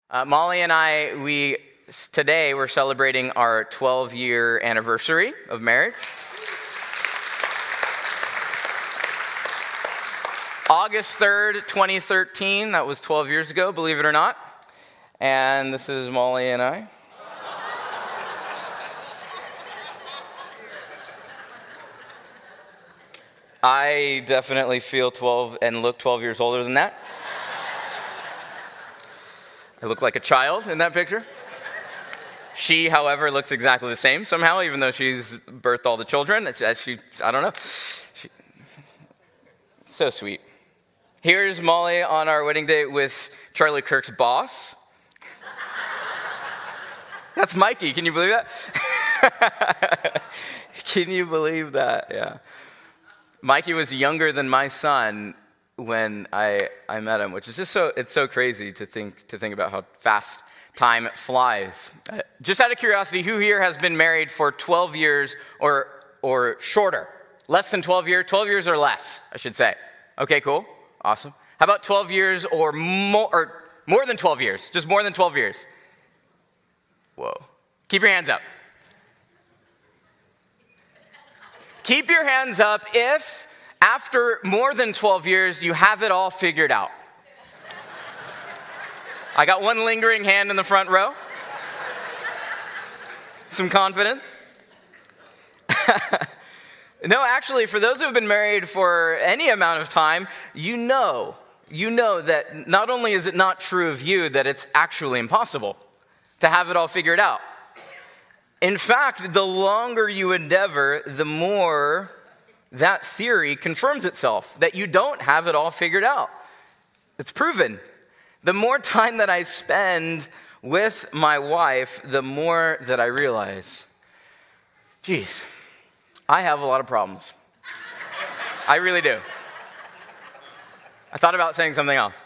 Molly and I, today we're celebrating our 12-year anniversary of marriage. August 3rd, 2013, that was 12 years ago, believe it or not. And this is Molly and I. I definitely feel 12 and look 12 years older than that. I look like a child in that picture. She, however, looks exactly the same somehow, even though she's birthed all the children. I don't know. So sweet. Here's Molly on our wedding day with Charlie Kirk's boss. That's Mikey. Can you believe that? Can you believe that? Yeah. Mikey was younger than my son when I met him, which is just it's so crazy to think about how fast time flies. Just out of curiosity, who here has been married for 12 years or shorter? Less than 12 years? 12 years or less, I should say. Okay, cool. Awesome. How about 12 years or more than 12 years? Just more than 12 years. Whoa. Keep your hands up. Keep your hands up if after more than 12 years, you have it all figured out. I got one lingering hand in the front row. Some confidence. No, actually, for those who have been married for any amount of time, you know that not only is it not true of you, that it's actually impossible to have it all figured out. In fact, the longer you endeavor, the more that theory confirms itself, that you don't have it all figured out. It's proven. The more time that I spend with my wife, the more that I realize, geez, I have a lot of problems. I really do. I thought about saying something else.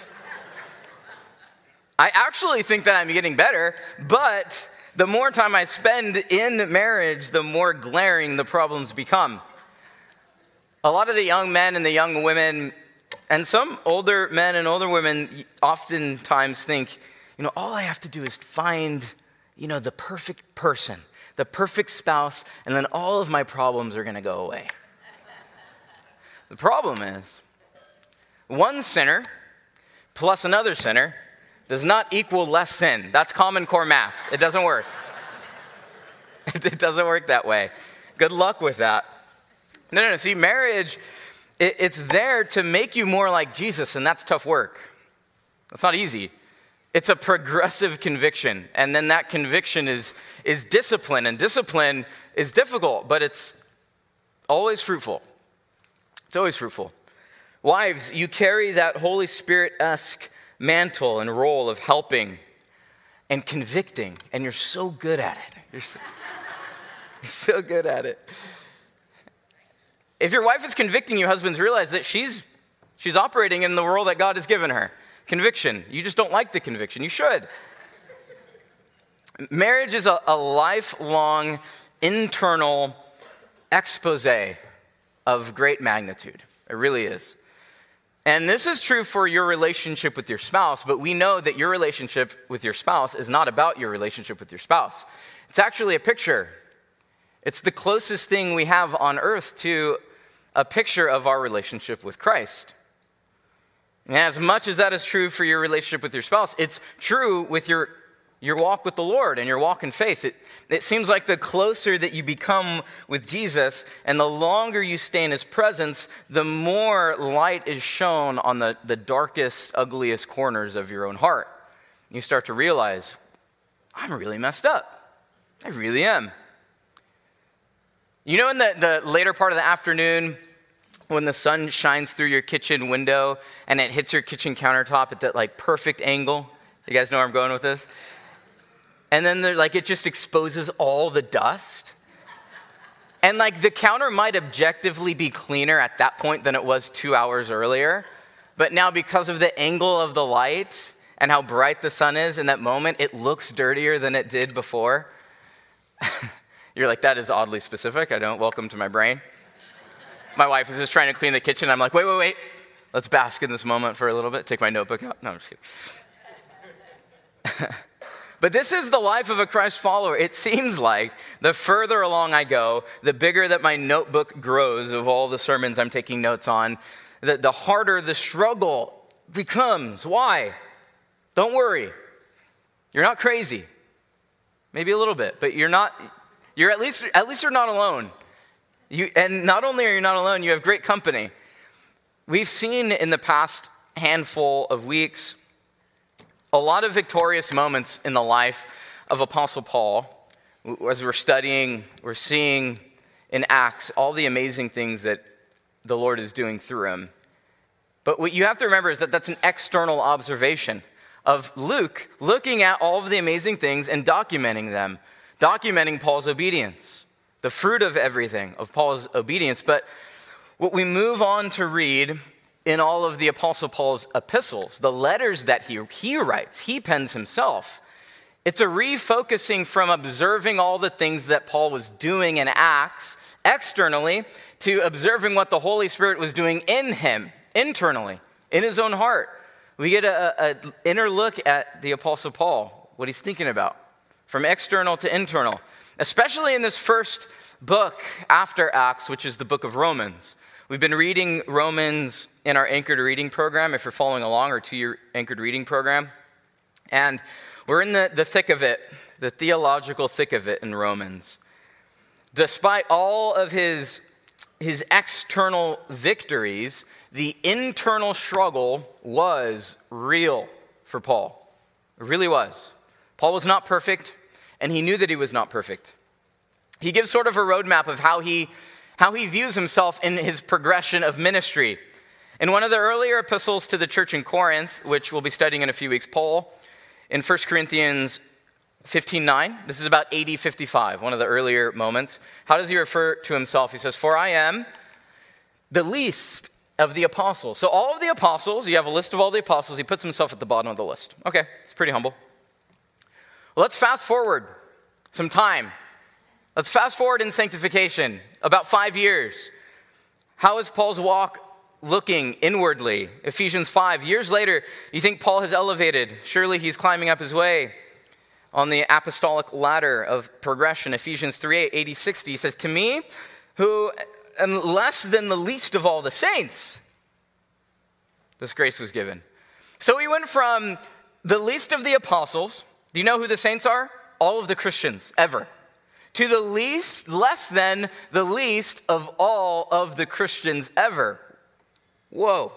I actually think that I'm getting better, but the more time I spend in marriage, the more glaring the problems become. A lot of the young men and the young women, and some older men and older women oftentimes think, all I have to do is find, the perfect person, the perfect spouse, and then all of my problems are going to go away. The problem is, one sinner plus another sinner does not equal less sin. That's Common Core math. It doesn't work. It doesn't work that way. Good luck with that. No. See, marriage, it's there to make you more like Jesus, and that's tough work. That's not easy. It's a progressive conviction, and then that conviction is discipline, and discipline is difficult, but it's always fruitful. It's always fruitful. Wives, you carry that Holy Spirit-esque mantle and role of helping and convicting, and you're so good at it. You're so good at it. If your wife is convicting you, husbands, realize that she's operating in the role that God has given her. Conviction. You just don't like the conviction. You should. Marriage is a lifelong internal expose of great magnitude. It really is. And this is true for your relationship with your spouse, but we know that your relationship with your spouse is not about your relationship with your spouse. It's actually a picture. It's the closest thing we have on earth to a picture of our relationship with Christ. And as much as that is true for your relationship with your spouse, it's true with your walk with the Lord and your walk in faith. It seems like the closer that you become with Jesus and the longer you stay in his presence, the more light is shown on the darkest, ugliest corners of your own heart. You start to realize, I'm really messed up. I really am. In the later part of the afternoon, when the sun shines through your kitchen window and it hits your kitchen countertop at that perfect angle, you guys know where I'm going with this? And then it just exposes all the dust. And the counter might objectively be cleaner at that point than it was 2 hours earlier. But now because of the angle of the light and how bright the sun is in that moment, it looks dirtier than it did before. You're like, that is oddly specific. Welcome to my brain. My wife is just trying to clean the kitchen. I'm like, wait. Let's bask in this moment for a little bit. Take my notebook out. No, I'm just kidding. But this is the life of a Christ follower. It seems like the further along I go, the bigger that my notebook grows of all the sermons I'm taking notes on, the harder the struggle becomes. Why? Don't worry. You're not crazy. Maybe a little bit, but at least you're not alone. And not only are you not alone, you have great company. We've seen in the past handful of weeks a lot of victorious moments in the life of Apostle Paul. As we're studying, we're seeing in Acts all the amazing things that the Lord is doing through him. But what you have to remember is that that's an external observation of Luke looking at all of the amazing things and documenting them, documenting Paul's obedience, the fruit of everything, of Paul's obedience. But what we move on to read in all of the Apostle Paul's epistles, the letters that he writes, he pens himself, it's a refocusing from observing all the things that Paul was doing in Acts externally to observing what the Holy Spirit was doing in him, internally, in his own heart. We get an inner look at the Apostle Paul, what he's thinking about, from external to internal, especially in this first book after Acts, which is the book of Romans. We've been reading Romans in our Anchored Reading program, if you're following along, our 2-year Anchored Reading program. And we're in the thick of it, the theological thick of it in Romans. Despite all of his external victories, the internal struggle was real for Paul. It really was. Paul was not perfect, and he knew that he was not perfect. He gives sort of a roadmap of how he views himself in his progression of ministry. In one of the earlier epistles to the church in Corinth, which we'll be studying in a few weeks, Paul, in 1 Corinthians 15:9, this is about AD 55, one of the earlier moments. How does he refer to himself? He says, "For I am the least of the apostles." So all of the apostles, you have a list of all the apostles, he puts himself at the bottom of the list. Okay, it's pretty humble. Well, let's fast forward some time. Let's fast forward in sanctification, about 5 years. How is Paul's walk looking inwardly? Ephesians 5. Years later, you think Paul has elevated. Surely he's climbing up his way on the apostolic ladder of progression. Ephesians 3:8, 80-60, he says, "To me, who am less than the least of all the saints, this grace was given." So he went from the least of the apostles. Do you know who the saints are? All of the Christians ever. To the least, less than the least of all of the Christians ever. Whoa.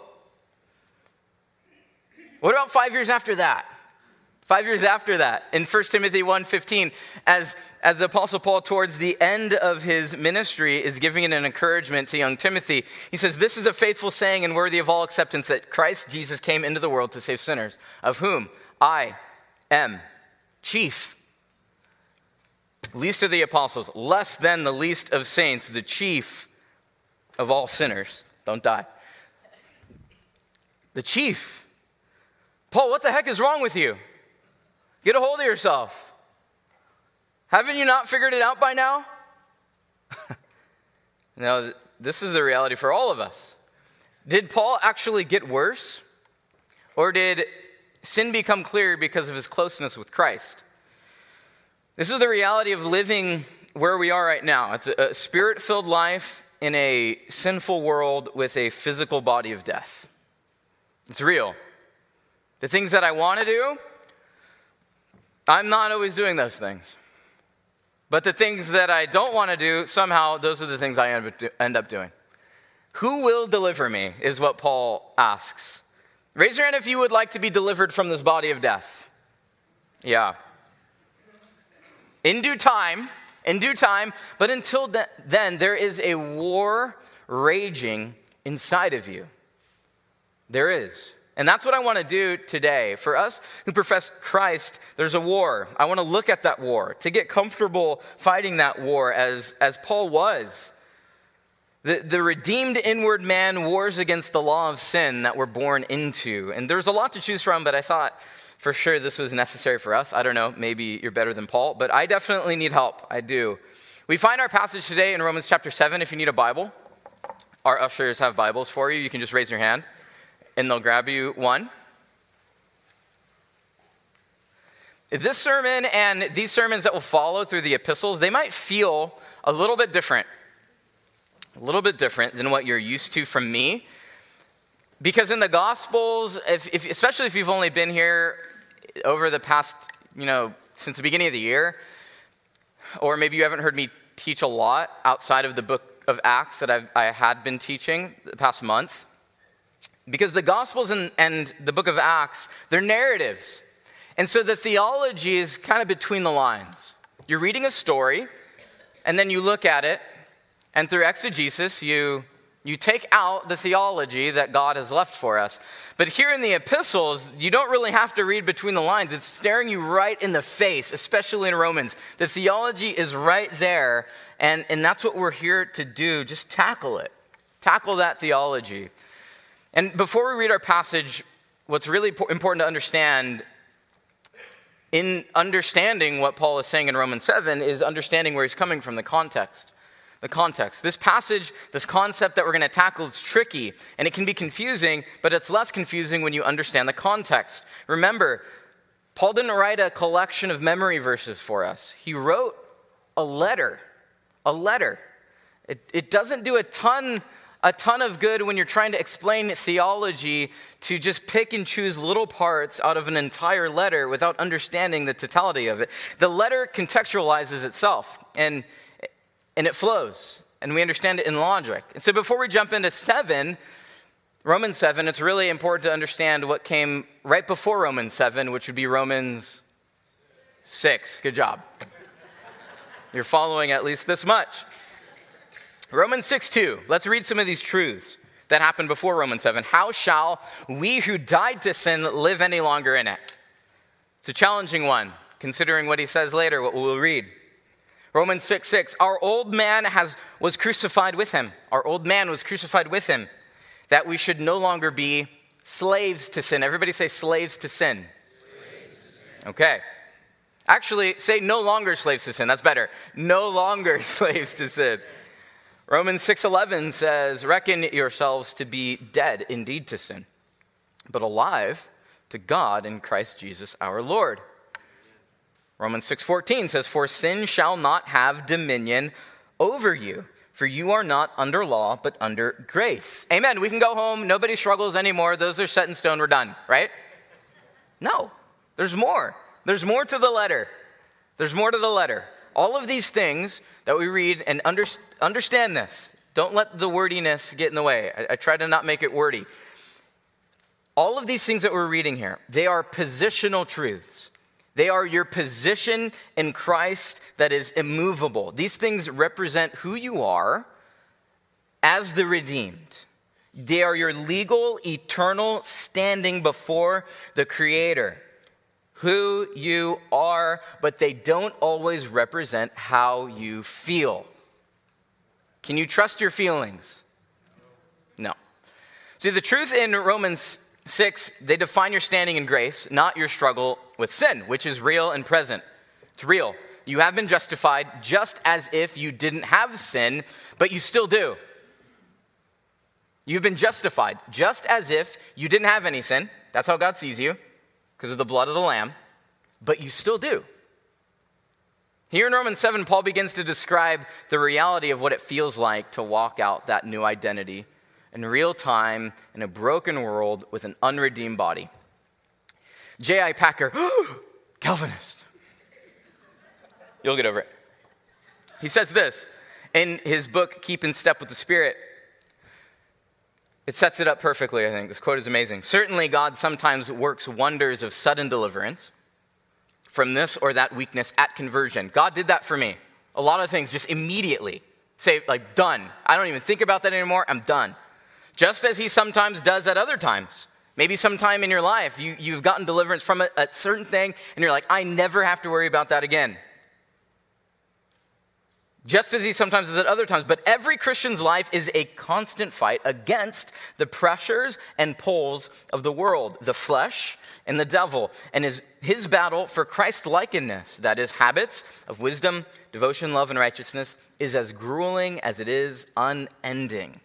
What about 5 years after that? 5 years after that, in 1 Timothy 1:15, as the Apostle Paul, towards the end of his ministry, is giving an encouragement to young Timothy, he says, "This is a faithful saying and worthy of all acceptance, that Christ Jesus came into the world to save sinners, of whom I am chief." Least of the apostles, less than the least of saints, the chief of all sinners. Don't die. The chief. Paul, what the heck is wrong with you? Get a hold of yourself. Haven't you not figured it out by now? No, this is the reality for all of us. Did Paul actually get worse? Or did sin become clear because of his closeness with Christ? This is the reality of living where we are right now. It's a spirit-filled life in a sinful world with a physical body of death. It's real. The things that I want to do, I'm not always doing those things. But the things that I don't want to do, somehow those are the things I end up doing. Who will deliver me is what Paul asks. Raise your hand if you would like to be delivered from this body of death. Yeah. In due time, but until then, there is a war raging inside of you. There is. And that's what I want to do today. For us who profess Christ, there's a war. I want to look at that war, to get comfortable fighting that war as Paul was. The redeemed inward man wars against the law of sin that we're born into. And there's a lot to choose from, but I thought for sure this was necessary for us. I don't know, maybe you're better than Paul, but I definitely need help. I do. We find our passage today in Romans chapter 7. If you need a Bible, our ushers have Bibles for you. You can just raise your hand and they'll grab you one. This sermon and these sermons that will follow through the epistles, they might feel a little bit different than what you're used to from me. Because in the Gospels, especially if you've only been here over the past, since the beginning of the year, or maybe you haven't heard me teach a lot outside of the book of Acts that I had been teaching the past month. Because the Gospels and the book of Acts, they're narratives. And so the theology is kind of between the lines. You're reading a story, and then you look at it, and through exegesis, you take out the theology that God has left for us. But here in the epistles, you don't really have to read between the lines. It's staring you right in the face, especially in Romans. The theology is right there, and that's what we're here to do. Just tackle it. Tackle that theology. And before we read our passage, what's really important to understand in understanding what Paul is saying in Romans 7 is understanding where he's coming from, the context. The context. This passage, this concept that we're going to tackle is tricky, and it can be confusing, but it's less confusing when you understand the context. Remember, Paul didn't write a collection of memory verses for us. He wrote a letter. A letter. It doesn't do a ton of good when you're trying to explain theology to just pick and choose little parts out of an entire letter without understanding the totality of it. The letter contextualizes itself, and it flows, and we understand it in logic. And so before we jump into Romans 7, it's really important to understand what came right before Romans 7, which would be Romans 6. Good job. You're following at least this much. Romans 6:2. Let's read some of these truths that happened before Romans 7. How shall we who died to sin live any longer in it? It's a challenging one, considering what he says later, what we'll read. Romans 6:6. Our old man was crucified with him. Our old man was crucified with him, that we should no longer be slaves to sin. Everybody say slaves to sin. Slaves to sin. Okay. Actually, say no longer slaves to sin. That's better. No longer slaves to sin. Romans 6:11 says, reckon yourselves to be dead indeed to sin, but alive to God in Christ Jesus our Lord. Romans 6:14 says, for sin shall not have dominion over you, for you are not under law, but under grace. Amen. We can go home. Nobody struggles anymore. Those are set in stone. We're done, right? No, there's more. There's more to the letter. There's more to the letter. All of these things that we read, and understand this. Don't let the wordiness get in the way. I try to not make it wordy. All of these things that we're reading here, they are positional truths. They are your position in Christ that is immovable. These things represent who you are as the redeemed. They are your legal, eternal standing before the Creator. Who you are, but they don't always represent how you feel. Can you trust your feelings? No. See, the truth in Romans 6, they define your standing in grace, not your struggle with sin, which is real and present. It's real. You have been justified just as if you didn't have sin, but you still do. You've been justified just as if you didn't have any sin. That's how God sees you, because of the blood of the Lamb, but you still do. Here in Romans 7, Paul begins to describe the reality of what it feels like to walk out that new identity in real time in a broken world with an unredeemed body. J.I. Packer, Calvinist. You'll get over it. He says this in his book, Keep in Step with the Spirit. It sets it up perfectly, I think. This quote is amazing. Certainly, God sometimes works wonders of sudden deliverance from this or that weakness at conversion. God did that for me. A lot of things just immediately. Say, like, done. I don't even think about that anymore. I'm done. Just as he sometimes does at other times. Maybe sometime in your life, you've gotten deliverance from a certain thing, and you're like, I never have to worry about that again. Just as he sometimes does at other times. But every Christian's life is a constant fight against the pressures and pulls of the world, the flesh and the devil, and his battle for Christ-likeness, that is, habits of wisdom, devotion, love, and righteousness, is as grueling as it is unending.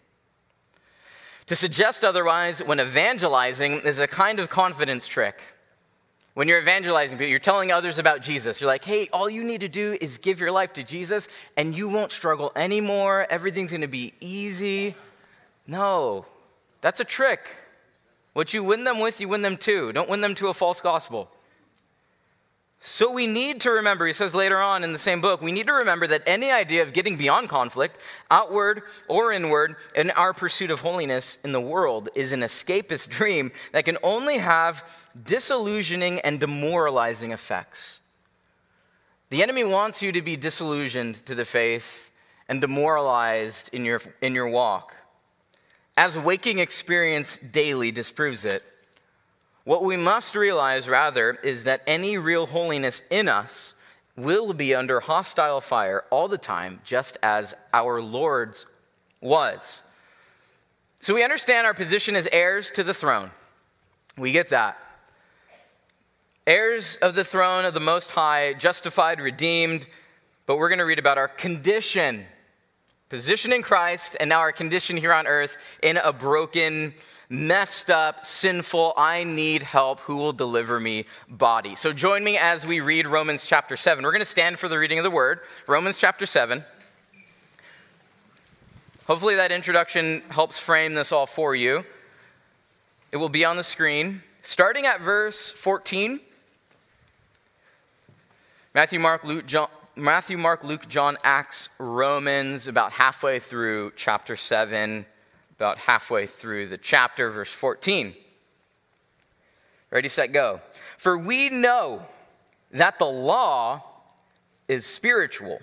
To suggest otherwise when evangelizing is a kind of confidence trick. When you're evangelizing people, you're telling others about Jesus. You're like, hey, all you need to do is give your life to Jesus and you won't struggle anymore. Everything's going to be easy. No, that's a trick. What you win them with, you win them to. Don't win them to a false gospel. So we need to remember, he says later on in the same book, we need to remember that any idea of getting beyond conflict, outward or inward, in our pursuit of holiness in the world is an escapist dream that can only have disillusioning and demoralizing effects. The enemy wants you to be disillusioned to the faith and demoralized in your walk. As waking experience daily disproves it. What we must realize, rather, is that any real holiness in us will be under hostile fire all the time, just as our Lord's was. So we understand our position as heirs to the throne. We get that. Heirs of the throne of the Most High, justified, redeemed, but we're going to read about our condition. Position in Christ, and now our condition here on earth in a broken, messed up, sinful, I need help, who will deliver me body. So join me as we read Romans chapter 7. We're going to stand for the reading of the word. Romans chapter 7. Hopefully that introduction helps frame this all for you. It will be on the screen. Starting at verse 14. Matthew, Mark, Luke, John, Acts, Romans, about halfway through chapter 7. About halfway through the chapter, verse 14. Ready, set, go. For we know that the law is spiritual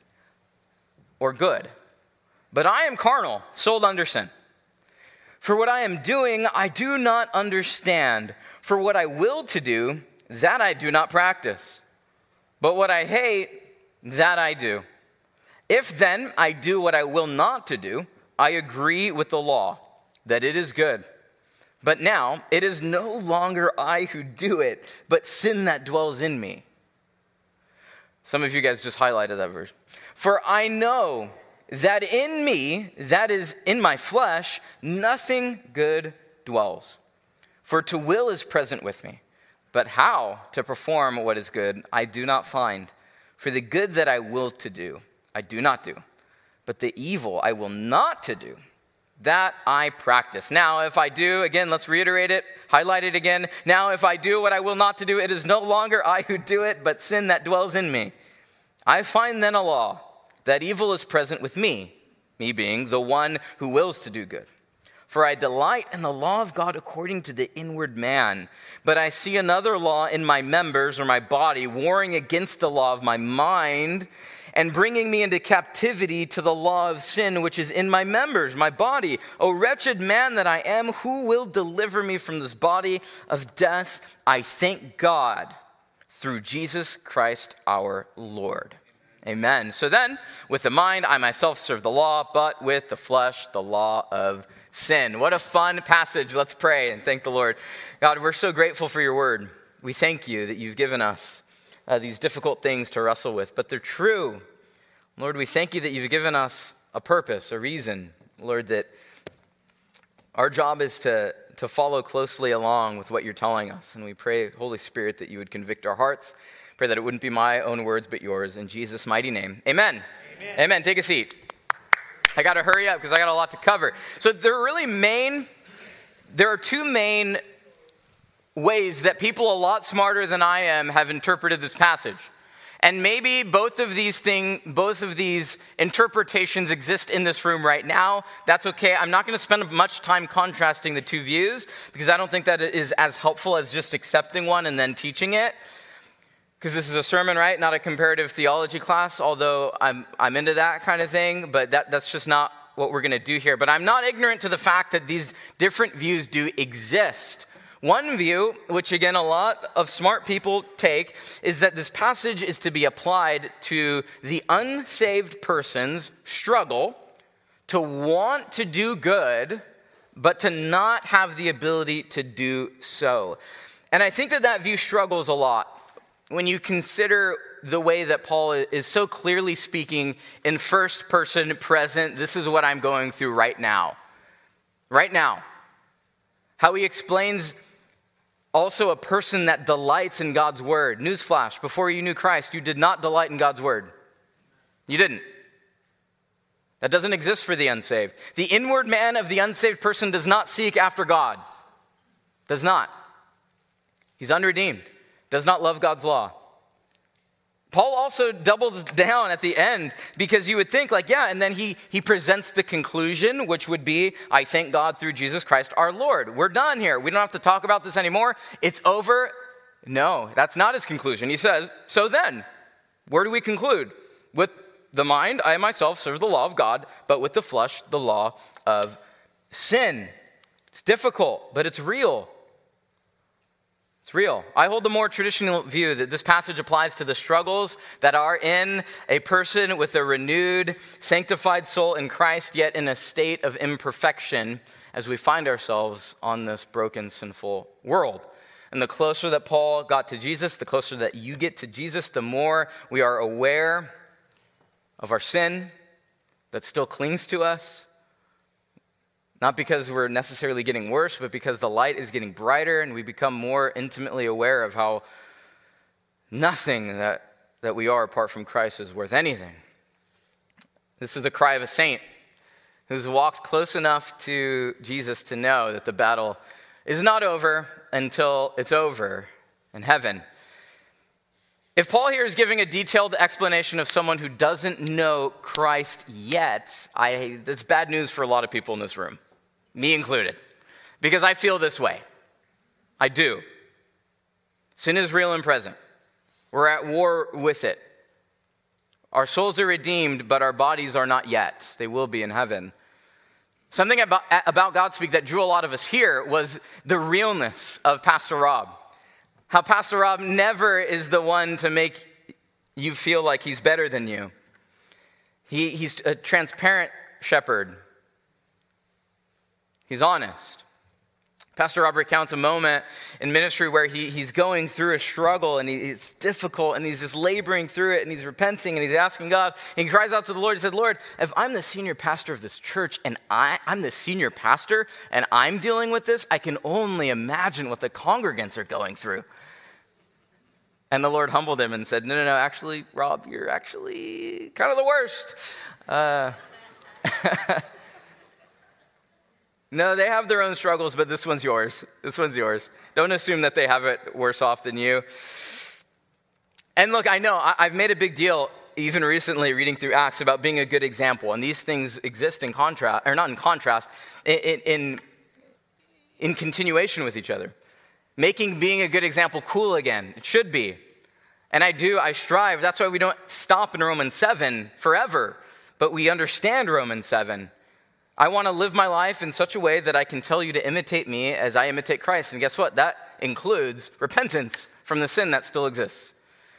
or good, but I am carnal, sold under sin. For what I am doing, I do not understand. For what I will to do, that I do not practice. But what I hate, that I do. If then I do what I will not to do, I agree with the law that it is good. But now it is no longer I who do it, but sin that dwells in me. Some of you guys just highlighted that verse. For I know that in me, that is in my flesh, nothing good dwells. For to will is present with me, but how to perform what is good I do not find. For the good that I will to do, I do not do. But the evil I will not to do, that I practice. Now, if I do, again, let's reiterate it, highlight it again. Now, if I do what I will not to do, it is no longer I who do it, but sin that dwells in me. I find then a law, that evil is present with me being the one who wills to do good. For I delight in the law of God according to the inward man. But I see another law in my members or my body, warring against the law of my mind, and bringing me into captivity to the law of sin, which is in my members, my body. O wretched man that I am, who will deliver me from this body of death? I thank God through Jesus Christ our Lord. Amen. So then, with the mind, I myself serve the law, but with the flesh, the law of sin. What a fun passage. Let's pray and thank the Lord. God, we're so grateful for your word. We thank you that you've given us these difficult things to wrestle with, but they're true. Lord, we thank you that you've given us a purpose, a reason. Lord, that our job is to follow closely along with what you're telling us. And we pray, Holy Spirit, that you would convict our hearts. Pray that it wouldn't be my own words, but yours. In Jesus' mighty name, amen. Amen. Amen. Take a seat. I got to hurry up because I got a lot to cover. So there are two main ways that people a lot smarter than I am have interpreted this passage. And maybe both of these interpretations exist in this room right now. That's okay. I'm not going to spend much time contrasting the two views because I don't think that it is as helpful as just accepting one and then teaching it. Because this is a sermon, right? Not a comparative theology class, although I'm into that kind of thing, but that's just not what we're going to do here. But I'm not ignorant to the fact that these different views do exist. One view, which again a lot of smart people take, is that this passage is to be applied to the unsaved person's struggle to want to do good, but to not have the ability to do so. And I think that view struggles a lot when you consider the way that Paul is so clearly speaking in first person present. This is what I'm going through right now. Right now. How he explains also a person that delights in God's word. Newsflash, before you knew Christ, you did not delight in God's word. You didn't. That doesn't exist for the unsaved. The inward man of the unsaved person does not seek after God. Does not. He's unredeemed. Does not love God's law. Paul also doubles down at the end because you would think and then he presents the conclusion, which would be, I thank God through Jesus Christ our Lord. We're done here. We don't have to talk about this anymore. It's over. No, that's not his conclusion. He says, so then, where do we conclude? With the mind, I myself serve the law of God, but with the flesh, the law of sin. It's difficult, but it's real. It's real. I hold the more traditional view that this passage applies to the struggles that are in a person with a renewed, sanctified soul in Christ, yet in a state of imperfection as we find ourselves on this broken, sinful world. And the closer that Paul got to Jesus, the closer that you get to Jesus, the more we are aware of our sin that still clings to us. Not because we're necessarily getting worse, but because the light is getting brighter and we become more intimately aware of how nothing that we are apart from Christ is worth anything. This is the cry of a saint who's walked close enough to Jesus to know that the battle is not over until it's over in heaven. If Paul here is giving a detailed explanation of someone who doesn't know Christ yet, that's bad news for a lot of people in this room. Me included, because I feel this way. I do. Sin is real and present. We're at war with it. Our souls are redeemed, but our bodies are not yet. They will be in heaven. Something about Godspeak that drew a lot of us here was the realness of Pastor Rob. How Pastor Rob never is the one to make you feel like he's better than you. He's a transparent shepherd. He's honest. Pastor Rob recounts a moment in ministry where he's going through a struggle and it's difficult and he's just laboring through it and he's repenting and he's asking God. And he cries out to the Lord. He said, Lord, if I'm the senior pastor of this church and I'm the senior pastor and I'm dealing with this, I can only imagine what the congregants are going through. And the Lord humbled him and said, no, actually, Rob, you're actually kind of the worst. No, they have their own struggles, but this one's yours. This one's yours. Don't assume that they have it worse off than you. And look, I know I've made a big deal even recently reading through Acts about being a good example. And these things exist in contrast, or not in contrast, in continuation with each other. Making being a good example cool again. It should be. And I strive. That's why we don't stop in Romans 7 forever. But we understand Romans 7. I want to live my life in such a way that I can tell you to imitate me as I imitate Christ. And guess what? That includes repentance from the sin that still exists.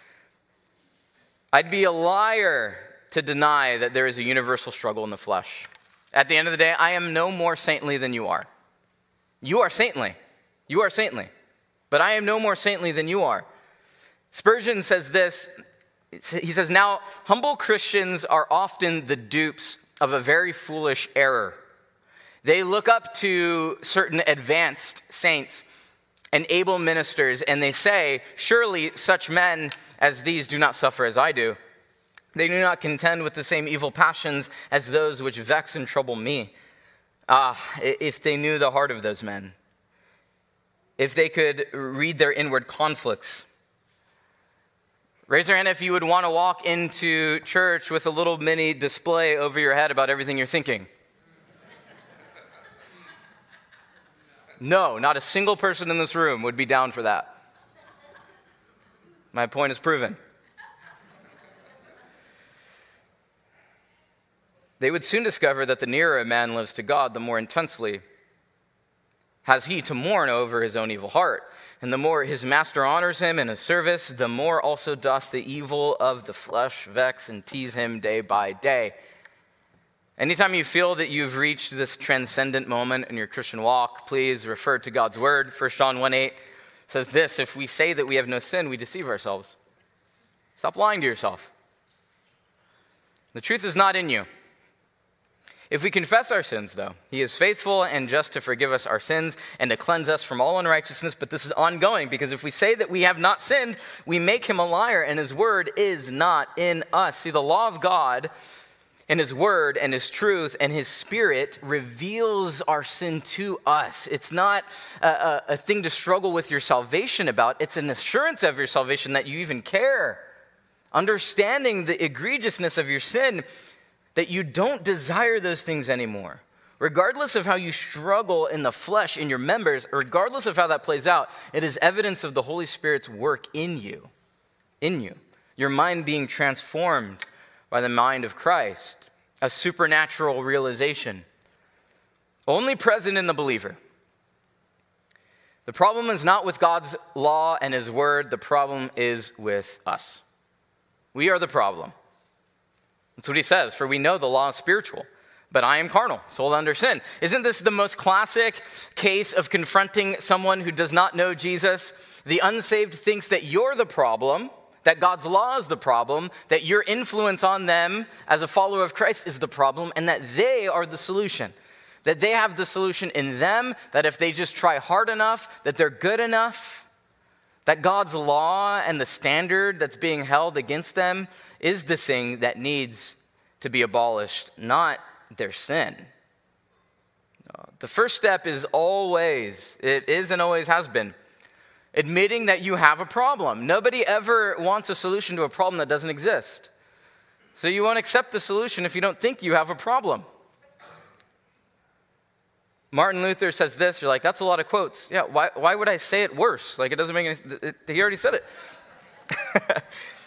I'd be a liar to deny that there is a universal struggle in the flesh. At the end of the day, I am no more saintly than you are. You are saintly. You are saintly. But I am no more saintly than you are. Spurgeon says this. He says, now, humble Christians are often the dupes of a very foolish error. They look up to certain advanced saints and able ministers, and they say, surely such men as these do not suffer as I do. They do not contend with the same evil passions as those which vex and trouble me. If they knew the heart of those men. If they could read their inward conflicts. Raise your hand if you would want to walk into church with a little mini display over your head about everything you're thinking. No, not a single person in this room would be down for that. My point is proven. They would soon discover that the nearer a man lives to God, the more intensely has he to mourn over his own evil heart. And the more his master honors him in his service, the more also doth the evil of the flesh vex and tease him day by day. Anytime you feel that you've reached this transcendent moment in your Christian walk, please refer to God's word. 1 John 1:8 says this, if we say that we have no sin, we deceive ourselves. Stop lying to yourself. The truth is not in you. If we confess our sins, though, he is faithful and just to forgive us our sins and to cleanse us from all unrighteousness. But this is ongoing, because if we say that we have not sinned, we make him a liar, and his word is not in us. See, the law of God and his word and his truth and his spirit reveals our sin to us. It's not a thing to struggle with your salvation about. It's an assurance of your salvation that you even care. Understanding the egregiousness of your sin, that you don't desire those things anymore. Regardless of how you struggle in the flesh, in your members, regardless of how that plays out, it is evidence of the Holy Spirit's work in you. Your mind being transformed by the mind of Christ. A supernatural realization. Only present in the believer. The problem is not with God's law and his word. The problem is with us. We are the problem. That's what he says, for we know the law is spiritual, but I am carnal, sold under sin. Isn't this the most classic case of confronting someone who does not know Jesus? The unsaved thinks that you're the problem, that God's law is the problem, that your influence on them as a follower of Christ is the problem, and that they are the solution. That they have the solution in them, that if they just try hard enough, that they're good enough. That God's law and the standard that's being held against them is the thing that needs to be abolished, not their sin. The first step is always, it is and always has been, admitting that you have a problem. Nobody ever wants a solution to a problem that doesn't exist. So you won't accept the solution if you don't think you have a problem. Martin Luther says this, you're like, that's a lot of quotes. Yeah, why would I say it worse? Like, it doesn't make any, he already said it.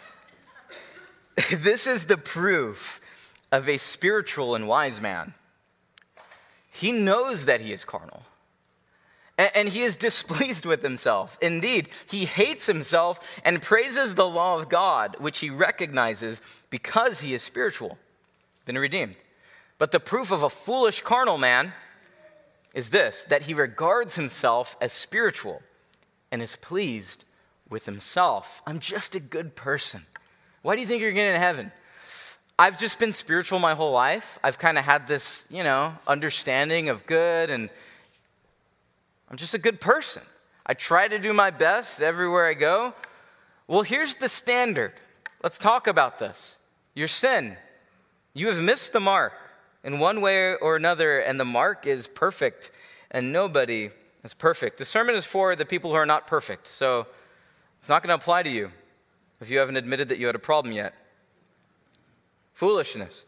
This is the proof of a spiritual and wise man. He knows that he is carnal. And he is displeased with himself. Indeed, he hates himself and praises the law of God, which he recognizes because he is spiritual, been redeemed. But the proof of a foolish carnal man is this, that he regards himself as spiritual and is pleased with himself. I'm just a good person. Why do you think you're getting to heaven? I've just been spiritual my whole life. I've kind of had this, understanding of good, and I'm just a good person. I try to do my best everywhere I go. Well, here's the standard. Let's talk about this. Your sin. You have missed the mark in one way or another, and the mark is perfect, and nobody is perfect. The sermon is for the people who are not perfect, so it's not going to apply to you if you haven't admitted that you had a problem yet. Foolishness.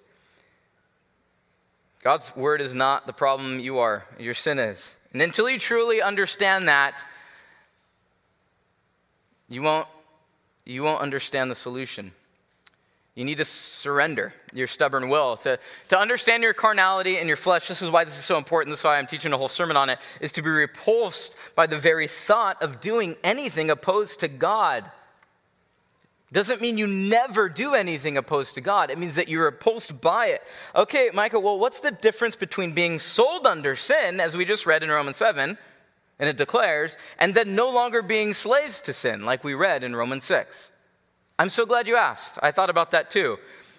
God's word is not the problem, you are. Your sin is. And until you truly understand that, you won't understand the solution. You need to surrender your stubborn will. To understand your carnality and your flesh, this is why this is so important, this is why I'm teaching a whole sermon on it, is to be repulsed by the very thought of doing anything opposed to God. Doesn't mean you never do anything opposed to God. It means that you're repulsed by it. Okay, Micah, well, what's the difference between being sold under sin, as we just read in Romans 7, and it declares, and then no longer being slaves to sin, like we read in Romans 6? I'm so glad you asked. I thought about that too.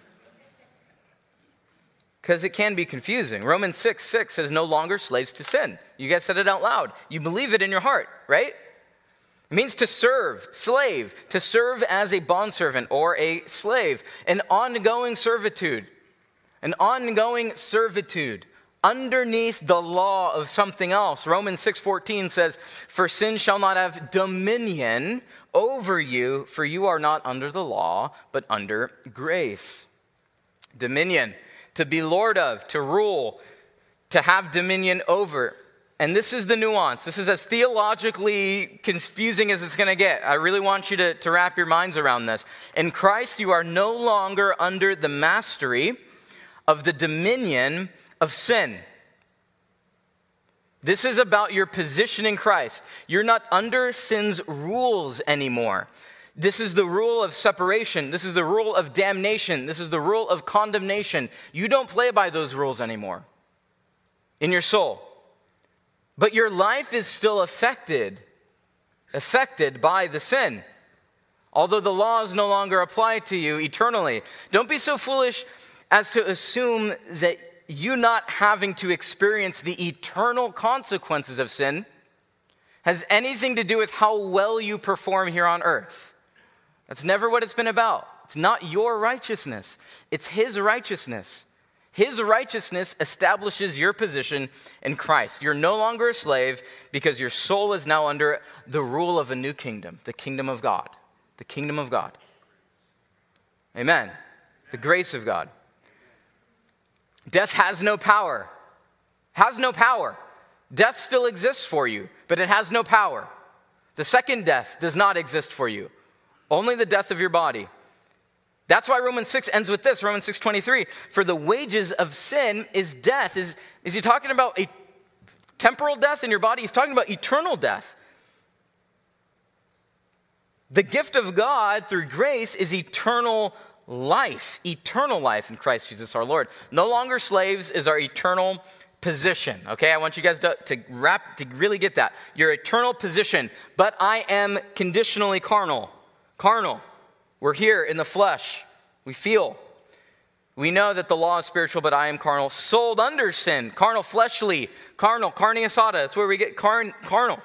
Because it can be confusing. Romans 6:6 says no longer slaves to sin. You guys said it out loud. You believe it in your heart, right? It means to serve, slave, to serve as a bondservant or a slave. An ongoing servitude underneath the law of something else. Romans 6:14 says, for sin shall not have dominion over you, for you are not under the law, but under grace. Dominion, to be lord of, to rule, to have dominion over. And this is the nuance. This is as theologically confusing as it's going to get. I really want you to wrap your minds around this. In Christ, you are no longer under the mastery of the dominion of sin. This is about your position in Christ. You're not under sin's rules anymore. This is the rule of separation. This is the rule of damnation. This is the rule of condemnation. You don't play by those rules anymore in your soul. But your life is still affected by the sin. Although the laws no longer apply to you eternally. Don't be so foolish as to assume that you not having to experience the eternal consequences of sin has anything to do with how well you perform here on earth. That's never what it's been about. It's not your righteousness. It's his righteousness. His righteousness establishes your position in Christ. You're no longer a slave because your soul is now under the rule of a new kingdom, the kingdom of God. The kingdom of God. Amen. The grace of God. Death has no power. Has no power. Death still exists for you, but it has no power. The second death does not exist for you. Only the death of your body. That's why Romans 6 ends with this, Romans 6:23. For the wages of sin is death. Is he talking about a temporal death in your body? He's talking about eternal death. The gift of God through grace is eternal life in Christ Jesus our Lord. No longer slaves is our eternal position. Okay, I want you guys to really get that. Your eternal position. But I am conditionally carnal. Carnal. We're here in the flesh. We feel. We know that the law is spiritual, but I am carnal. Sold under sin. Carnal, fleshly. Carnal, carne asada. That's where we get carnal.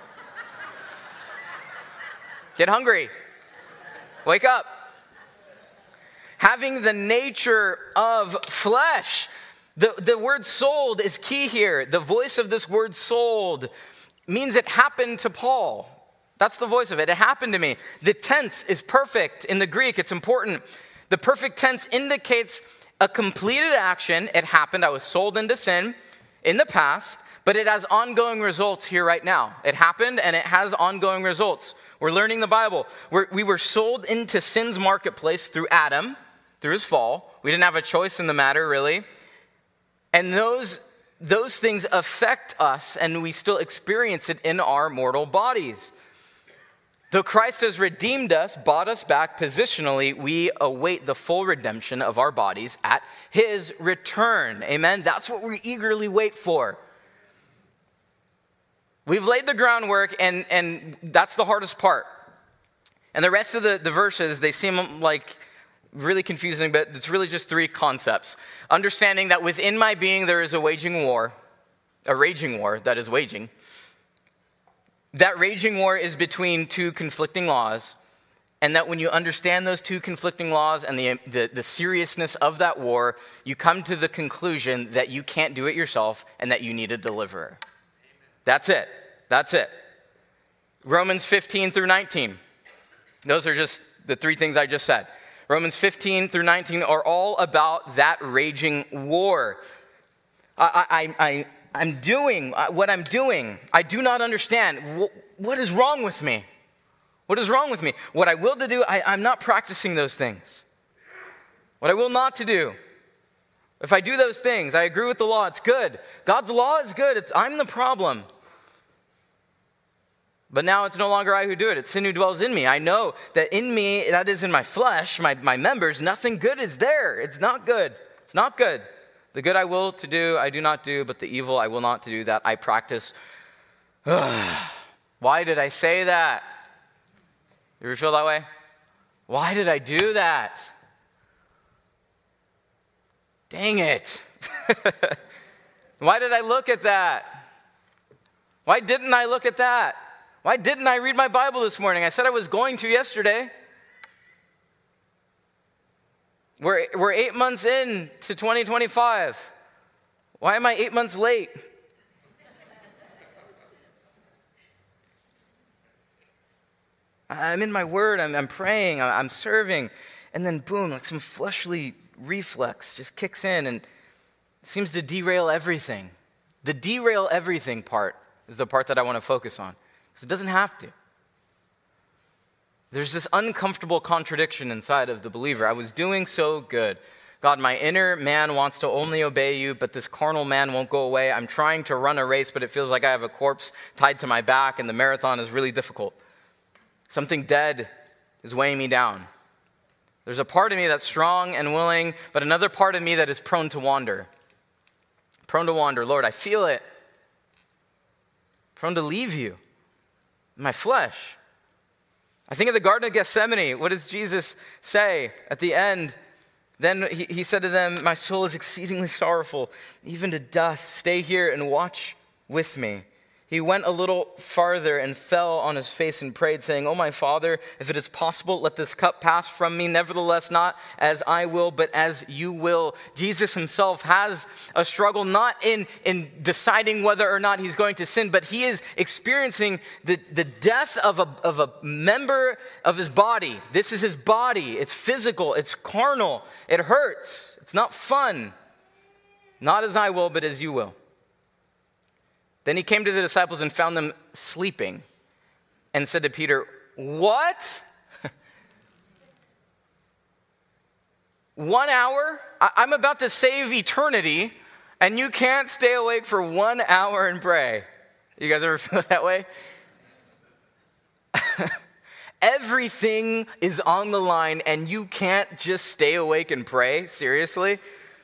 Get hungry. Wake up. Having the nature of flesh. The word sold is key here. The voice of this word sold means it happened to Paul. That's the voice of it. It happened to me. The tense is perfect in the Greek. It's important. The perfect tense indicates a completed action. It happened. I was sold into sin in the past, but it has ongoing results here right now. It happened and it has ongoing results. We're learning the Bible. We were sold into sin's marketplace through Adam, through his fall. We didn't have a choice in the matter, really. And those things affect us, and we still experience it in our mortal bodies. Though Christ has redeemed us, bought us back positionally, we await the full redemption of our bodies at his return. Amen? That's what we eagerly wait for. We've laid the groundwork, and that's the hardest part. And the rest of the verses, they seem like really confusing, but it's really just three concepts. Understanding that within my being there is a raging war that is waging. That raging war is between two conflicting laws, and that when you understand those two conflicting laws and the seriousness of that war, you come to the conclusion that you can't do it yourself and that you need a deliverer. That's it. That's it. Romans 15 through 19. Those are just the three things I just said. Romans 15 through 19 are all about that raging war. I'm doing what I'm doing. I do not understand. What is wrong with me? What is wrong with me? What I will to do, I'm not practicing those things. What I will not to do. If I do those things, I agree with the law. It's good. God's law is good. I'm the problem. But now it's no longer I who do it. It's sin who dwells in me. I know that in me, that is in my flesh, my members, nothing good is there. It's not good. It's not good. The good I will to do, I do not do, but the evil I will not to do, that I practice. Why did I say that? You ever feel that way? Why did I do that? Dang it. Why did I look at that? Why didn't I look at that? Why didn't I read my Bible this morning? I said I was going to yesterday. We're 8 months in to 2025. Why am I 8 months late? I'm in my word, I'm praying, I'm serving, and then boom, like some fleshly reflex just kicks in and seems to derail everything. The derail everything part is the part that I want to focus on. Because it doesn't have to. There's this uncomfortable contradiction inside of the believer. I was doing so good. God, my inner man wants to only obey you, but this carnal man won't go away. I'm trying to run a race, but it feels like I have a corpse tied to my back, and the marathon is really difficult. Something dead is weighing me down. There's a part of me that's strong and willing, but another part of me that is prone to wander. Prone to wander. Lord, I feel it. Prone to leave you. My flesh. I think of the Garden of Gethsemane. What does Jesus say at the end? Then he said to them, my soul is exceedingly sorrowful, even to death. Stay here and watch with me. He went a little farther and fell on his face and prayed, saying, "Oh, my Father, if it is possible, let this cup pass from me. Nevertheless, not as I will, but as you will." Jesus himself has a struggle, not in deciding whether or not he's going to sin, but he is experiencing the death of a member of his body. This is his body. It's physical. It's carnal. It hurts. It's not fun. Not as I will, but as you will. Then he came to the disciples and found them sleeping and said to Peter, "What? 1 hour? I'm about to save eternity, and you can't stay awake for 1 hour and pray." You guys ever feel that way? Everything is on the line, and you can't just stay awake and pray? Seriously?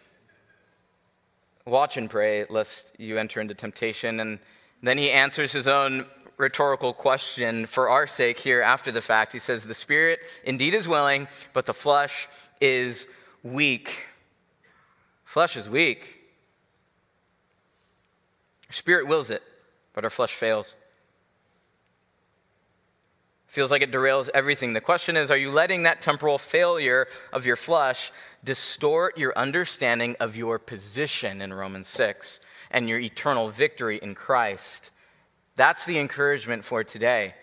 Watch and pray, lest you enter into temptation. And then he answers his own rhetorical question for our sake here after the fact. He says, "The spirit indeed is willing, but the flesh is weak." Flesh is weak. Our spirit wills it, but our flesh fails. Feels like it derails everything. The question is, are you letting that temporal failure of your flesh distort your understanding of your position in Romans 6 and your eternal victory in Christ? That's the encouragement for today.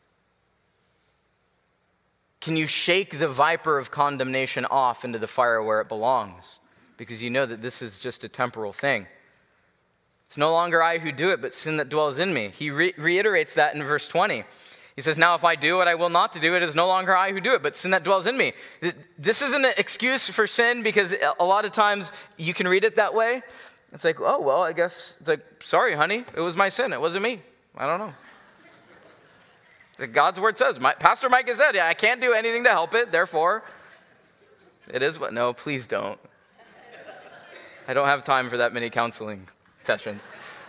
Can you shake the viper of condemnation off into the fire where it belongs? Because you know that this is just a temporal thing. It's no longer I who do it, but sin that dwells in me. He reiterates that in verse 20. He says, "Now if I do what I will not to do, it is no longer I who do it, but sin that dwells in me." This isn't an excuse for sin, because a lot of times you can read it that way. It's like, oh, well, I guess, it's like, sorry, honey, it was my sin. It wasn't me. I don't know. God's word says, Pastor Mike has said, I can't do anything to help it, therefore, it is what, no, please don't. I don't have time for that many counseling sessions.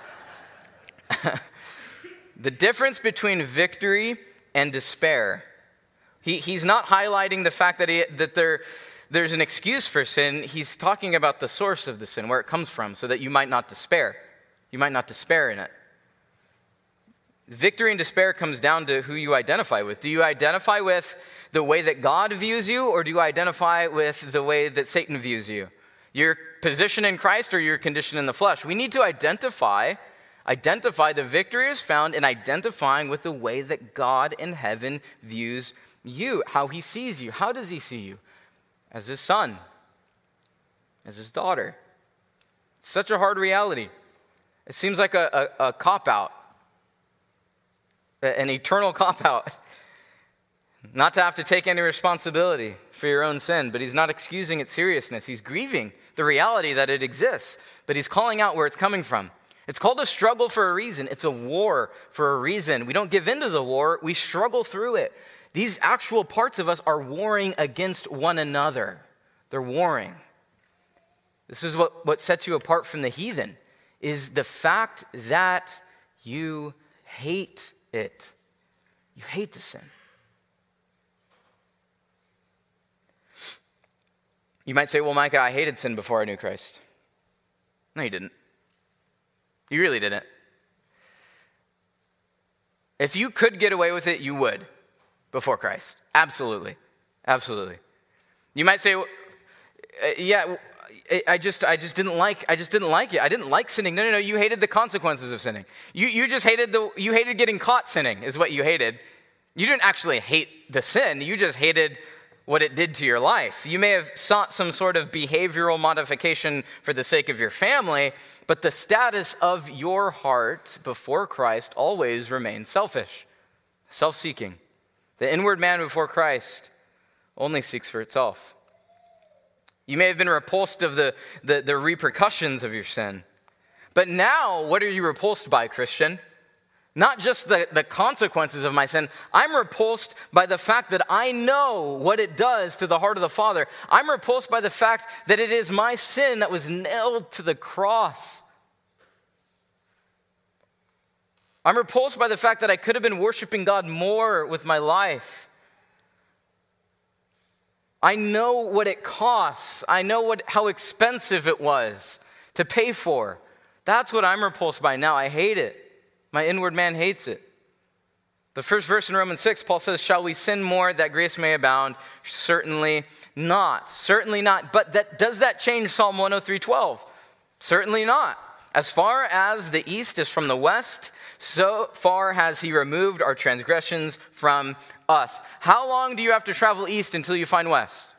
The difference between victory and despair. He's not highlighting the fact that there's an excuse for sin. He's talking about the source of the sin, where it comes from, so that you might not despair. You might not despair in it. Victory and despair comes down to who you identify with. Do you identify with the way that God views you, or do you identify with the way that Satan views you? Your position in Christ or your condition in the flesh? We need to identify the victory is found in identifying with the way that God in heaven views you, how he sees you. How does he see you? As his son, as his daughter. It's such a hard reality. It seems like a cop-out, an eternal cop-out. Not to have to take any responsibility for your own sin, but he's not excusing its seriousness. He's grieving the reality that it exists, but he's calling out where it's coming from. It's called a struggle for a reason. It's a war for a reason. We don't give in to the war. We struggle through it. These actual parts of us are warring against one another. They're warring. This is what sets you apart from the heathen, is the fact that you hate it. You hate the sin. You might say, well, Micah, I hated sin before I knew Christ. No, you didn't. You really didn't. If you could get away with it, you would before Christ. Absolutely. Absolutely. You might say, yeah, I just didn't like it. I didn't like sinning. No, you hated the consequences of sinning. You just hated you hated getting caught sinning is what you hated. You didn't actually hate the sin. You just hated what it did to your life. You may have sought some sort of behavioral modification for the sake of your family, but the status of your heart before Christ always remains selfish, self-seeking. The inward man before Christ only seeks for itself. You may have been repulsed of the repercussions of your sin. But now, what are you repulsed by, Christian? Not just the consequences of my sin. I'm repulsed by the fact that I know what it does to the heart of the Father. I'm repulsed by the fact that it is my sin that was nailed to the cross. I'm repulsed by the fact that I could have been worshiping God more with my life. I know what it costs. I know how expensive it was to pay for. That's what I'm repulsed by now. I hate it. My inward man hates it. The first verse in Romans 6, Paul says, shall we sin more that grace may abound? Certainly not. Certainly not. But does that change Psalm 103:12? Certainly not. As far as the east is from the west, so far has he removed our transgressions from us. How long do you have to travel east until you find west?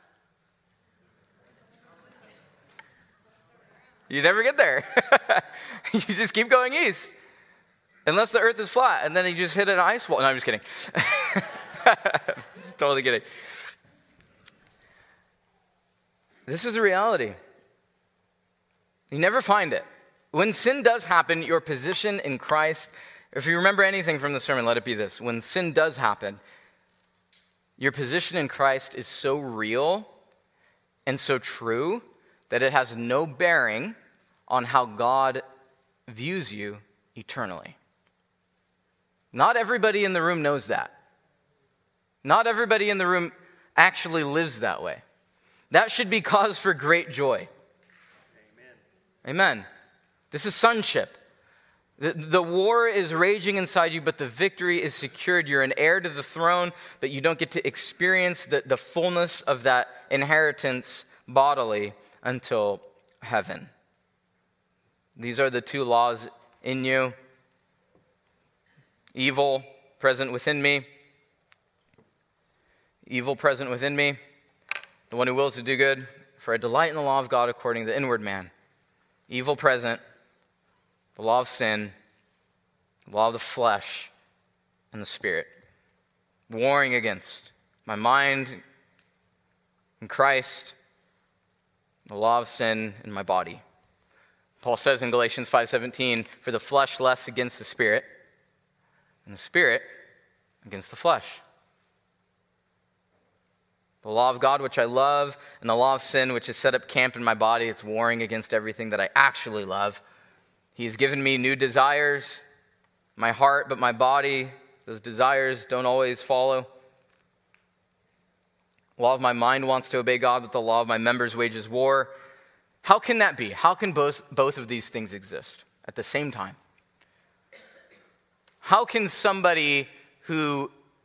You never get there. You just keep going east. Unless the earth is flat, and then you just hit an ice wall. No, I'm just kidding. Totally kidding. This is a reality. You never find it. When sin does happen, your position in Christ, if you remember anything from the sermon, let it be this. When sin does happen, your position in Christ is so real and so true that it has no bearing on how God views you eternally. Not everybody in the room knows that. Not everybody in the room actually lives that way. That should be cause for great joy. Amen. This is sonship. The war is raging inside you, but the victory is secured. You're an heir to the throne, but you don't get to experience the fullness of that inheritance bodily until heaven. These are the two laws in you. Evil present within me. Evil present within me. The one who wills to do good. For I delight in the law of God according to the inward man. Evil present. The law of sin. The law of the flesh. And the spirit. Warring against my mind in Christ. The law of sin in my body. Paul says in Galatians 5:17, for the flesh lusts against the spirit, and the spirit against the flesh. The law of God, which I love, and the law of sin, which is set up camp in my body, it's warring against everything that I actually love. He has given me new desires, my heart, but my body, those desires don't always follow. The law of my mind wants to obey God, but the law of my members wages war. How can that be? How can both of these things exist at the same time? How can somebody who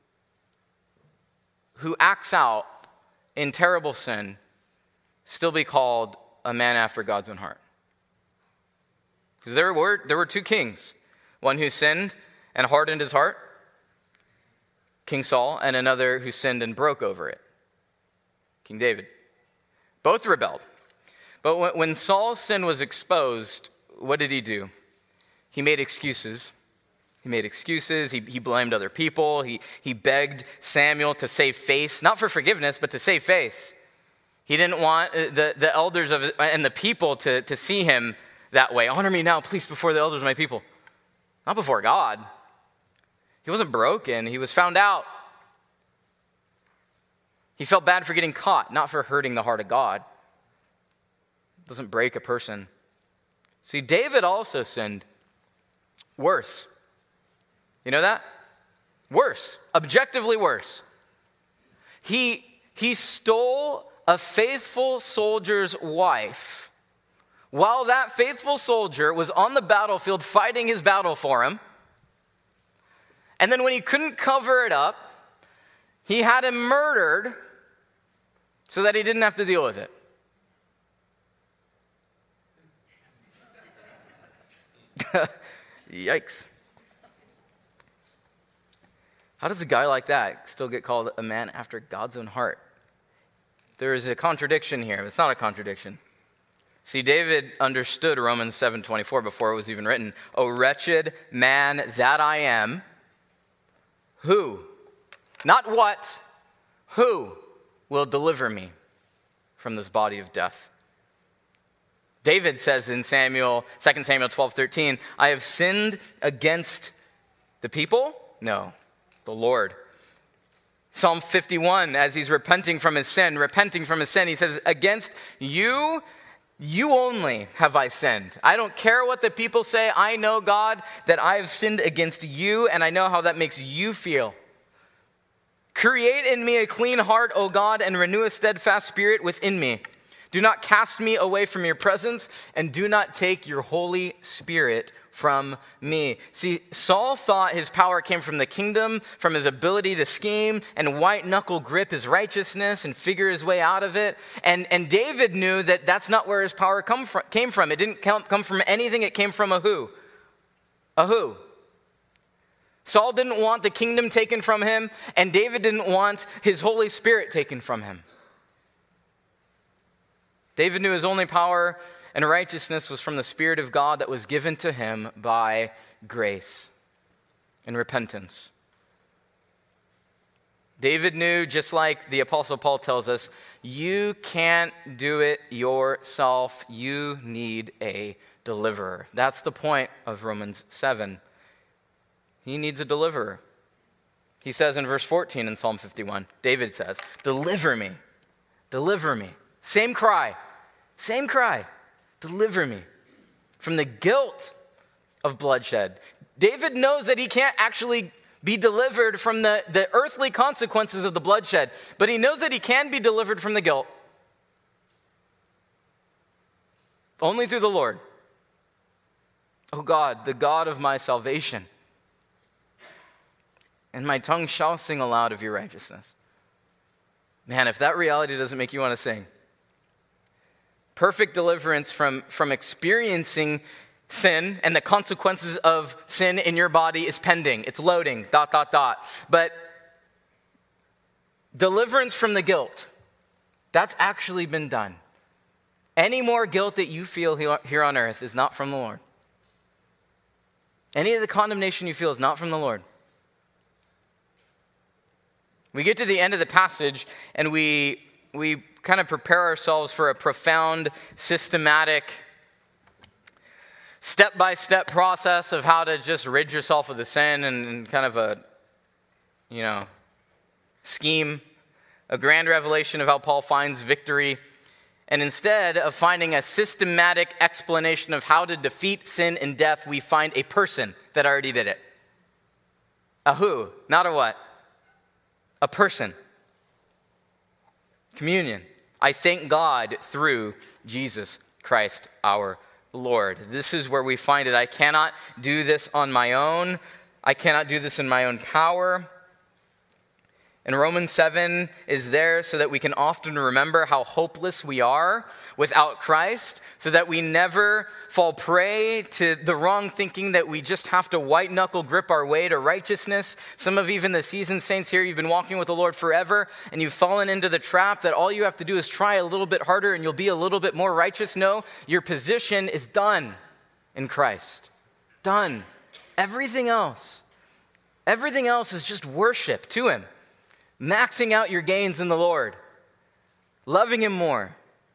acts out in terrible sin still be called a man after God's own heart? Because there were two kings, one who sinned and hardened his heart, King Saul, and another who sinned and broke over it, King David. Both rebelled. But when Saul's sin was exposed, what did he do? He made excuses. He blamed other people. He begged Samuel to save face, not for forgiveness, but to save face. He didn't want the elders and the people to see him that way. Honor me now, please, before the elders of my people. Not before God. He wasn't broken. He was found out. He felt bad for getting caught, not for hurting the heart of God. It doesn't break a person. See, David also sinned. Worse. You know that? Worse. Objectively worse. He stole a faithful soldier's wife while that faithful soldier was on the battlefield fighting his battle for him. And then when he couldn't cover it up, he had him murdered so that he didn't have to deal with it. Yikes. How does a guy like that still get called a man after God's own heart? There is a contradiction here. It's not a contradiction. See, David understood Romans 7:24 before it was even written. O wretched man that I am, who? Not what, who will deliver me from this body of death? David says in 2 Samuel 12:13, I have sinned against the people? No, the Lord. Psalm 51, as he's repenting from his sin, he says, against you only have I sinned. I don't care what the people say. I know, God, that I have sinned against you, and I know how that makes you feel. Create in me a clean heart, O God, and renew a steadfast spirit within me. Do not cast me away from your presence, and do not take your Holy Spirit from me. See, Saul thought his power came from the kingdom, from his ability to scheme and white-knuckle grip his righteousness and figure his way out of it. And David knew that that's not where his power came from. It didn't come from anything. It came from a who? A who? Saul didn't want the kingdom taken from him, and David didn't want his Holy Spirit taken from him. David knew his only power and righteousness was from the Spirit of God that was given to him by grace and repentance. David knew, just like the Apostle Paul tells us, you can't do it yourself. You need a deliverer. That's the point of Romans 7. He needs a deliverer. He says in verse 14 in Psalm 51, David says, deliver me, deliver me. Same cry, deliver me from the guilt of bloodshed. David knows that he can't actually be delivered from the earthly consequences of the bloodshed, but he knows that he can be delivered from the guilt only through the Lord. Oh God, the God of my salvation. And my tongue shall sing aloud of your righteousness. Man, if that reality doesn't make you want to sing. Perfect deliverance from experiencing sin and the consequences of sin in your body is pending. It's loading, ... But deliverance from the guilt, that's actually been done. Any more guilt that you feel here on earth is not from the Lord. Any of the condemnation you feel is not from the Lord. We get to the end of the passage and we kind of prepare ourselves for a profound, systematic, step-by-step process of how to just rid yourself of the sin and kind of a, scheme, a grand revelation of how Paul finds victory. And instead of finding a systematic explanation of how to defeat sin and death, we find a person that already did it. A who, not a what. A person. Communion. I thank God through Jesus Christ our Lord. This is where we find it. I cannot do this on my own. I cannot do this in my own power. And Romans 7 is there so that we can often remember how hopeless we are without Christ, so that we never fall prey to the wrong thinking that we just have to white-knuckle grip our way to righteousness. Some of even the seasoned saints here, you've been walking with the Lord forever, and you've fallen into the trap that all you have to do is try a little bit harder and you'll be a little bit more righteous. No, your position is done in Christ. Done. Everything else is just worship to Him. Maxing out your gains in the Lord, loving Him more.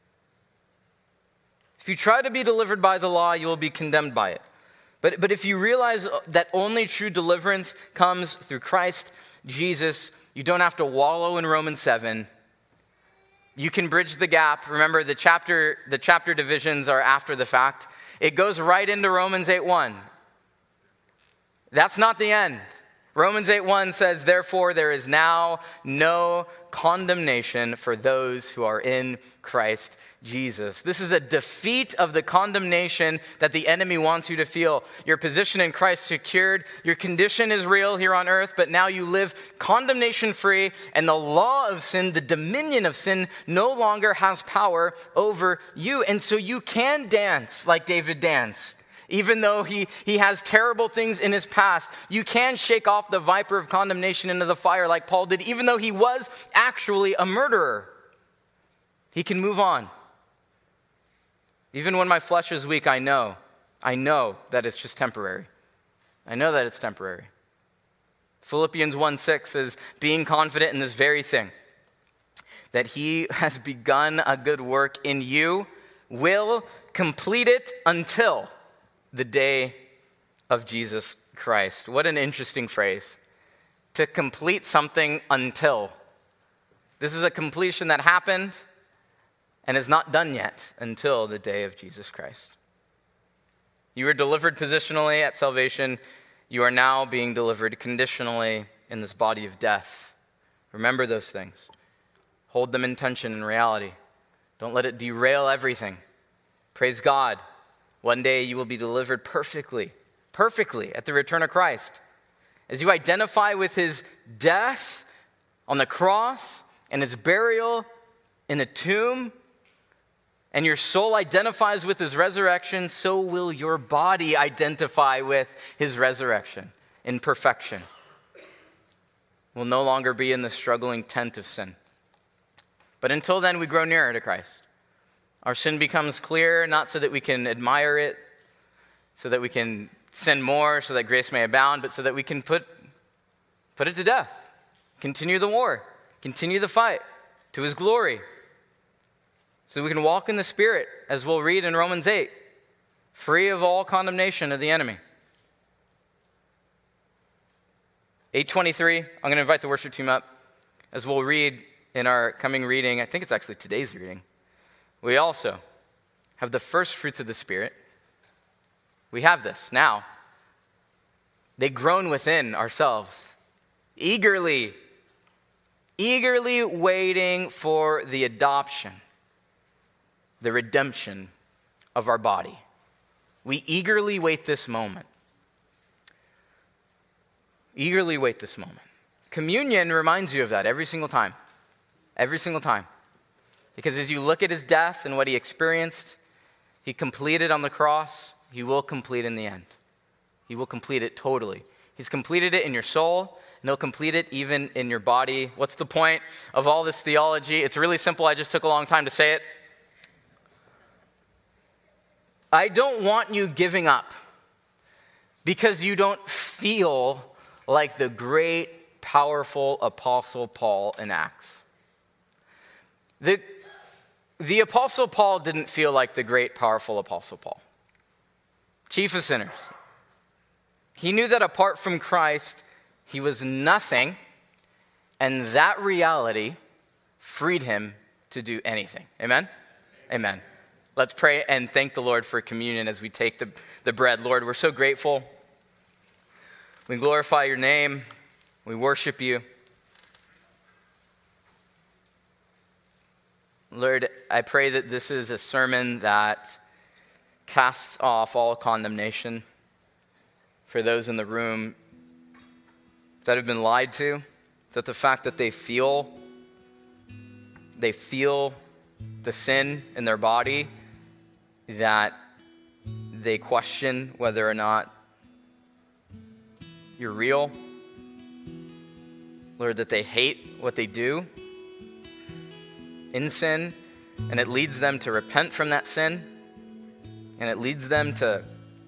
If you try to be delivered by the law, you will be condemned by it. But if you realize that only true deliverance comes through Christ Jesus, you don't have to wallow in Romans 7. You can bridge the gap. Remember, the chapter divisions are after the fact. It goes right into Romans 8:1. That's not the end. Romans 8:1 says, therefore there is now no condemnation for those who are in Christ Jesus. This is a defeat of the condemnation that the enemy wants you to feel. Your position in Christ secured. Your condition is real here on earth, but now you live condemnation-free, and the law of sin, the dominion of sin, no longer has power over you. And so you can dance like David danced. Even though he has terrible things in his past, you can shake off the viper of condemnation into the fire like Paul did, even though he was actually a murderer. He can move on. Even when my flesh is weak, I know that it's just temporary. I know that it's temporary. Philippians 1:6 says, being confident in this very thing, that He has begun a good work in you, will complete it until the day of Jesus Christ. What an interesting phrase. To complete something until. This is a completion that happened and is not done yet until the day of Jesus Christ. You were delivered positionally at salvation. You are now being delivered conditionally in this body of death Remember those things. Hold them in tension and reality. Don't let it derail everything. Praise God. One day you will be delivered perfectly at the return of Christ. As you identify with his death on the cross and his burial in the tomb, and your soul identifies with his resurrection, so will your body identify with his resurrection in perfection. We'll no longer be in the struggling tent of sin. But until then, we grow nearer to Christ. Our sin becomes clear, not so that we can admire it, so that we can sin more, so that grace may abound, but so that we can put it to death. Continue the war. Continue the fight to his glory. So we can walk in the Spirit, as we'll read in Romans 8, free of all condemnation of the enemy. 8:23, I'm going to invite the worship team up. As we'll read in our coming reading, I think it's actually today's reading, we also have the first fruits of the Spirit. We have this now. They groan within ourselves, eagerly waiting for the adoption, the redemption of our body. We eagerly wait this moment. Eagerly wait this moment. Communion reminds you of that every single time. Every single time. Because as you look at his death and what he experienced, he completed on the cross, he will complete in the end. He will complete it totally. He's completed it in your soul, and he'll complete it even in your body. What's the point of all this theology? It's really simple. I just took a long time to say it. I don't want you giving up because you don't feel like the great, powerful Apostle Paul in Acts. The Apostle Paul didn't feel like the great, powerful Apostle Paul. Chief of sinners. He knew that apart from Christ, he was nothing, and that reality freed him to do anything. Amen? Amen. Let's pray and thank the Lord for communion as we take the bread. Lord, we're so grateful. We glorify your name. We worship you. Lord, I pray that this is a sermon that casts off all condemnation for those in the room that have been lied to, that the fact that they feel the sin in their body, that they question whether or not you're real. Lord, that they hate what they do in sin, and it leads them to repent from that sin, and it leads them to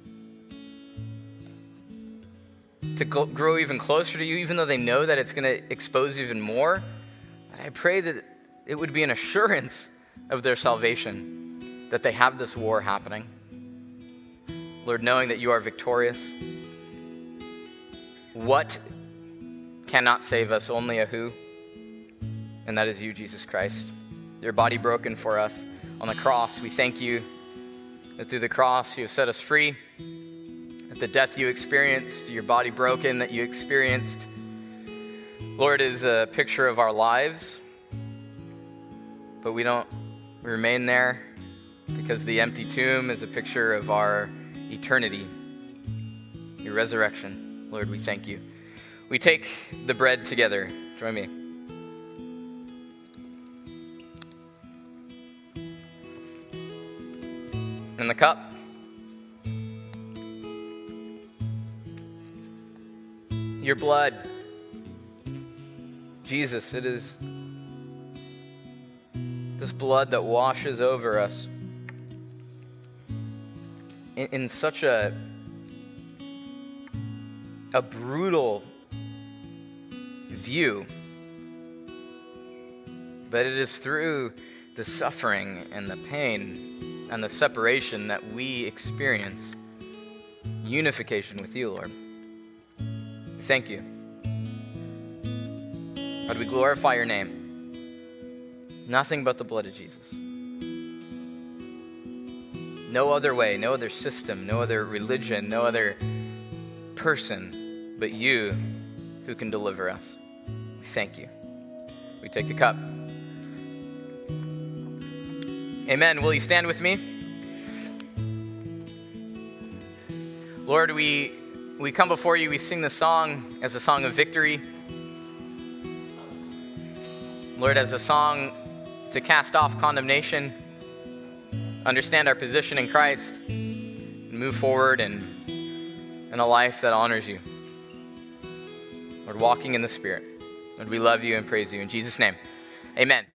grow even closer to you, even though they know that it's going to expose even more. And I pray that it would be an assurance of their salvation, that they have this war happening. Lord, knowing that you are victorious. What cannot save us? Only a who, and that is you, Jesus Christ. Your body broken for us on the cross. We thank you that through the cross you have set us free, that the death you experienced, your body broken that you experienced, Lord, is a picture of our lives, but we remain there because the empty tomb is a picture of our eternity, your resurrection. Lord, we thank you. We take the bread together. Join me. And the cup. Your blood. Jesus, it is this blood that washes over us in such a brutal view. But it is through the suffering and the pain and the separation that we experience unification with you, Lord. Thank you. God, we glorify your name. Nothing but the blood of Jesus. No other way, no other system, no other religion, no other person but you who can deliver us. We thank you. We take the cup. Amen. Will you stand with me? Lord, we come before you. We sing this song as a song of victory. Lord, as a song to cast off condemnation, understand our position in Christ, and move forward in a life that honors you. Lord, walking in the Spirit. Lord, we love you and praise you. In Jesus' name, amen.